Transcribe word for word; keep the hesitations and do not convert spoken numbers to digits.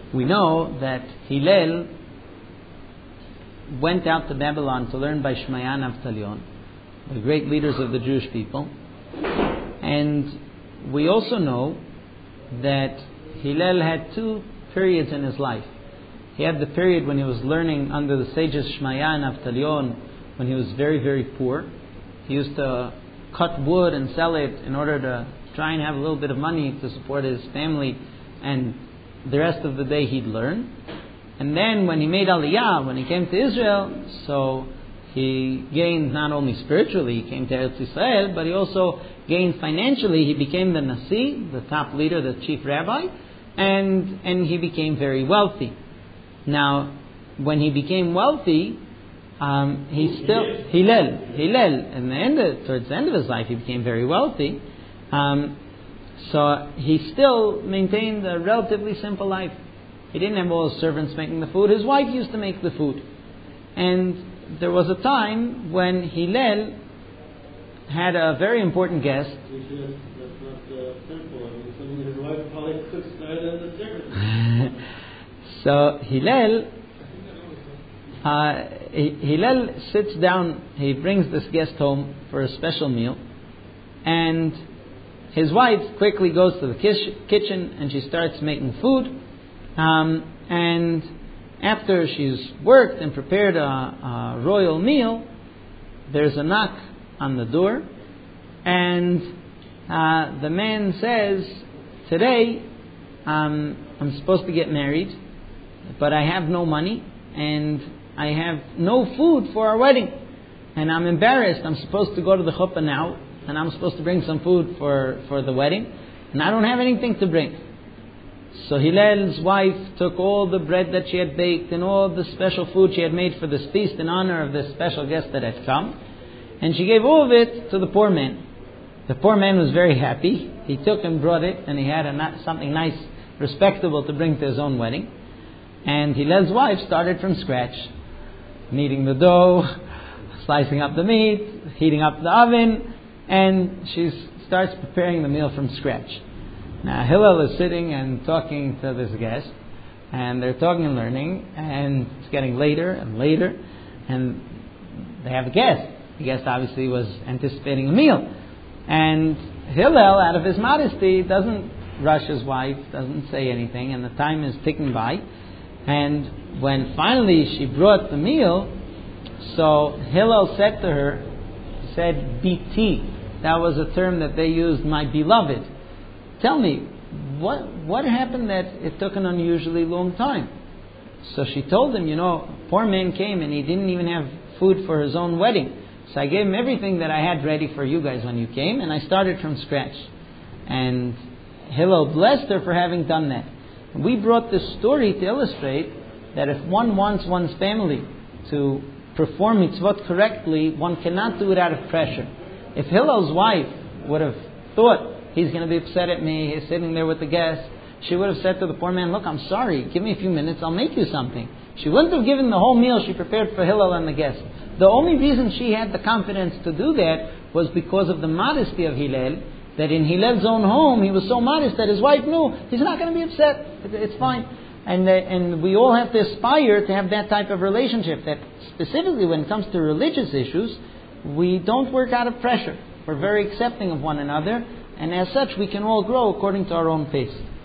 we know that Hillel went out to Babylon to learn by Shmaya and Avtalion, the great leaders of the Jewish people. And we also know that Hillel had two periods in his life. He had the period when he was learning under the sages Shmaya and Avtalion, when he was very, very poor. He used to cut wood and sell it in order to try and have a little bit of money to support his family, and the rest of the day he'd learn. And then when he made Aliyah, when he came to Israel, so he gained not only spiritually, he came to Eretz Yisrael, but he also gained financially. He became the Nasi, the top leader, the chief rabbi, and and he became very wealthy. Now, when he became wealthy, um, he still Hillel, Hillel, and the end of, towards the end of his life, he became very wealthy. Um, so he still maintained a relatively simple life. He didn't have all his servants making the food. His wife used to make the food. And there was a time when Hillel had a very important guest. That's not simple. I mean, something his wife probably cooks better than the servants. So Hillel, uh, Hillel sits down, he brings this guest home for a special meal, and his wife quickly goes to the kitchen and she starts making food. Um, and after she's worked and prepared a, a royal meal, there's a knock on the door, and uh, the man says, "Today um, I'm supposed to get married, but I have no money and I have no food for our wedding, and I'm embarrassed. I'm supposed to go to the chuppah now, and I'm supposed to bring some food for, for the wedding, and I don't have anything to bring." So Hillel's wife took all the bread that she had baked and all the special food she had made for this feast in honor of this special guest that had come, and she gave all of it to the poor man. The poor man was very happy. He took and brought it, and he had a, something nice, respectable to bring to his own wedding. And Hillel's wife started from scratch, kneading the dough, slicing up the meat, heating up the oven, and she starts preparing the meal from scratch. Now Hillel is sitting and talking to this guest, and they're talking and learning, and it's getting later and later, and they have a guest. The guest obviously was anticipating a meal, and Hillel, out of his modesty, doesn't rush his wife, doesn't say anything, and the time is ticking by. And when finally she brought the meal, so Hillel said to her, said, "Biti." That was a term that they used, "my beloved. Tell me, what what happened that it took an unusually long time?" So she told him, you know, a poor man came and he didn't even have food for his own wedding. So I gave him everything that I had ready for you guys when you came, and I started from scratch. And Hillel blessed her for having done that. We brought this story to illustrate that if one wants one's family to perform mitzvot correctly, one cannot do it out of pressure. If Hillel's wife would have thought, he's going to be upset at me, he's sitting there with the guest, she would have said to the poor man, "Look, I'm sorry, give me a few minutes, I'll make you something." She wouldn't have given the whole meal she prepared for Hillel and the guest. The only reason she had the confidence to do that was because of the modesty of Hillel, that in Hillel's own home, he was so modest that his wife knew he's not going to be upset, it's fine. And, uh, and we all have to aspire to have that type of relationship, that specifically when it comes to religious issues, we don't work out of pressure. We're very accepting of one another, and as such we can all grow according to our own pace.